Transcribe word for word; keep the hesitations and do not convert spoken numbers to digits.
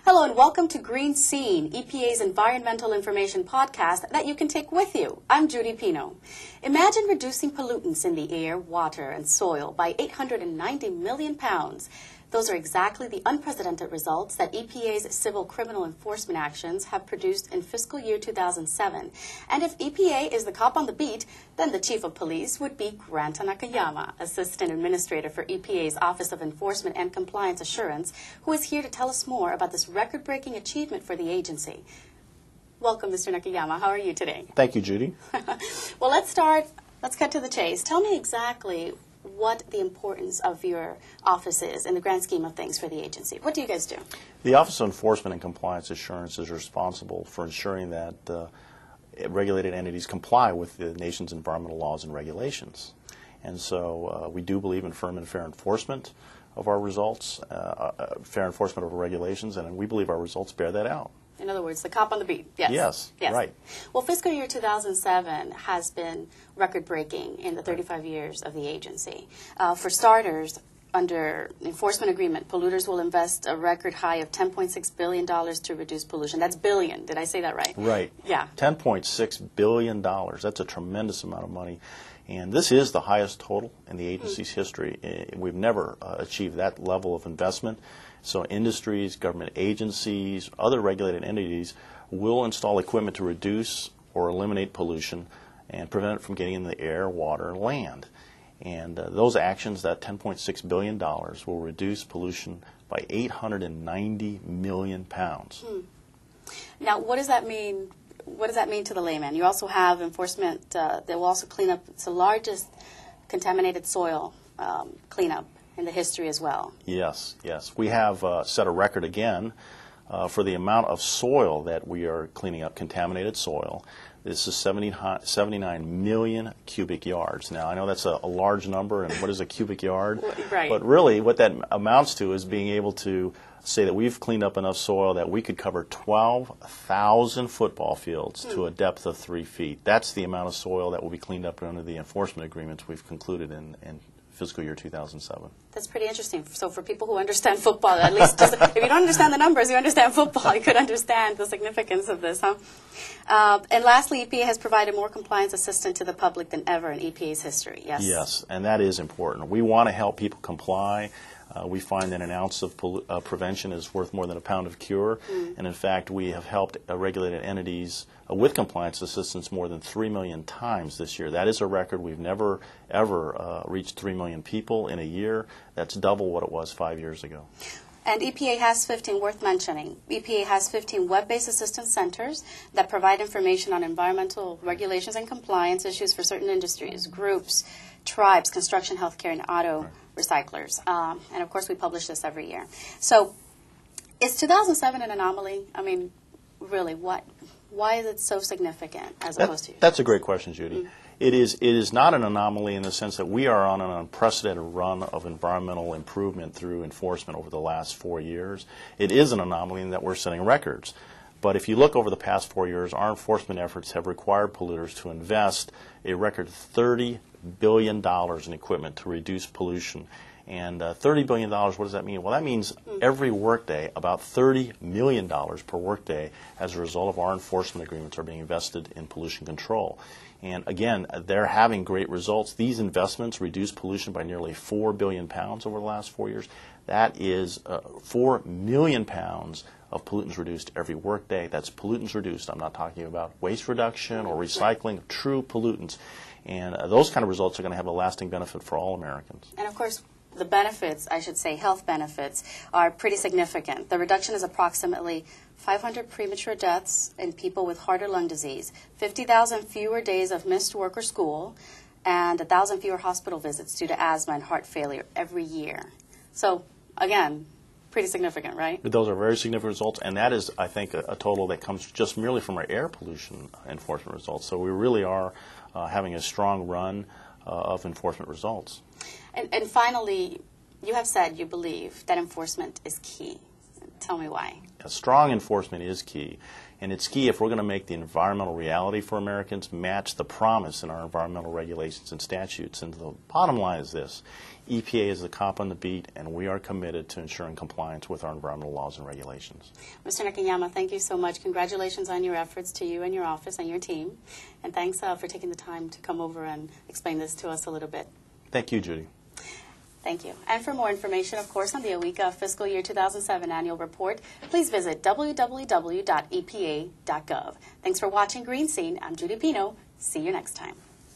Hello and welcome to Green Scene, E P A's environmental information podcast that you can take with you. I'm Judy Pino. Imagine reducing pollutants in the air, water, and soil by eight hundred ninety million pounds. Those are exactly the unprecedented results that E P A's civil criminal enforcement actions have produced in fiscal year two thousand seven. And if E P A is the cop on the beat, then the chief of police would be Granta Nakayama, Assistant Administrator for E P A's Office of Enforcement and Compliance Assurance, who is here to tell us more about this record-breaking achievement for the agency. Welcome, Mister Nakayama. How are you today? Thank you, Judy. Well, let's start. Let's cut to the chase. Tell me exactly what the importance of your office is in the grand scheme of things for the agency. What do you guys do? The Office of Enforcement and Compliance Assurance is responsible for ensuring that uh, regulated entities comply with the nation's environmental laws and regulations. And so uh, we do believe in firm and fair enforcement of our results, uh, uh, fair enforcement of our regulations, and we believe our results bear that out. In other words, the cop on the beat. Yes. Yes, yes. Right. Well, fiscal year two thousand seven has been record-breaking in the thirty-five years of the agency. Uh, for starters, under enforcement agreement, polluters will invest a record high of ten point six billion dollars to reduce pollution. That's billion. Did I say that right? Right. Yeah. ten point six billion dollars. That's a tremendous amount of money. And this is the highest total in the agency's mm-hmm. history. We've never uh, achieved that level of investment. So industries, government agencies, other regulated entities will install equipment to reduce or eliminate pollution and prevent it from getting in the air, water, and land. And uh, those actions, that ten point six billion dollars, will reduce pollution by eight hundred ninety million pounds. Hmm. Now, what does that mean? What does that mean to the layman? You also have enforcement uh, that will also clean up. It's the largest contaminated soil um, cleanup in the history as well. Yes, yes. We have uh, set a record again uh, for the amount of soil that we are cleaning up, contaminated soil. This is seventy-nine million cubic yards. Now, I know that's a, a large number, and what is a cubic yard? Right. But really, what that amounts to is being able to say that we've cleaned up enough soil that we could cover twelve thousand football fields hmm. to a depth of three feet. That's the amount of soil that will be cleaned up under the enforcement agreements we've concluded in, in fiscal year two thousand seven. That's pretty interesting. So for people who understand football, at least just, if you don't understand the numbers, you understand football, you could understand the significance of this, huh? Uh, and lastly, E P A has provided more compliance assistance to the public than ever in E P A's history. Yes? Yes, and that is important. We want to help people comply. Uh, we find that an ounce of uh, prevention is worth more than a pound of cure. Mm. And in fact, we have helped uh, regulated entities uh, with compliance assistance more than three million times this year. That is a record. We've never, ever uh, reached three million people in a year. That's double what it was five years ago. And E P A has fifteen, worth mentioning, E P A has fifteen web-based assistance centers that provide information on environmental regulations and compliance issues for certain industries, groups, tribes, construction, healthcare, and auto right. recyclers. Um, and, of course, we publish this every year. So is two thousand seven an anomaly? I mean, really, what? Why is it so significant as that, opposed to? That's a great question, Judy. Mm-hmm. It is, it is not an anomaly in the sense that we are on an unprecedented run of environmental improvement through enforcement over the last four years. It is an anomaly in that we're setting records. But if you look over the past four years, our enforcement efforts have required polluters to invest a record thirty billion dollars in equipment to reduce pollution. And uh, thirty billion dollars, what does that mean? Well, that means every workday, about thirty million dollars per workday as a result of our enforcement agreements are being invested in pollution control. And again, they're having great results. These investments reduce pollution by nearly four billion pounds over the last four years. That is uh, four million pounds of pollutants reduced every workday. That's pollutants reduced. I'm not talking about waste reduction or recycling, true pollutants. And uh, those kind of results are going to have a lasting benefit for all Americans. And of course, the benefits, I should say health benefits, are pretty significant. The reduction is approximately five hundred premature deaths in people with heart or lung disease, fifty thousand fewer days of missed work or school, and one thousand fewer hospital visits due to asthma and heart failure every year. So, again, pretty significant, right? Those are very significant results, and that is, I think, a, a total that comes just merely from our air pollution enforcement results. So we really are uh, having a strong run uh, of enforcement results. And, and finally, you have said you believe that enforcement is key Tell me why. A strong enforcement is key. And it's key if we're going to make the environmental reality for Americans match the promise in our environmental regulations and statutes. And the bottom line is this. E P A is the cop on the beat, and we are committed to ensuring compliance with our environmental laws and regulations. Mister Nakayama, thank you so much. Congratulations on your efforts to you and your office and your team. And thanks uh, for taking the time to come over and explain this to us a little bit. Thank you, Judy. Thank you. And for more information, of course, on the OECA Fiscal Year two thousand seven Annual Report, please visit w w w dot e p a dot gov. Thanks for watching Green Scene. I'm Judy Pino. See you next time.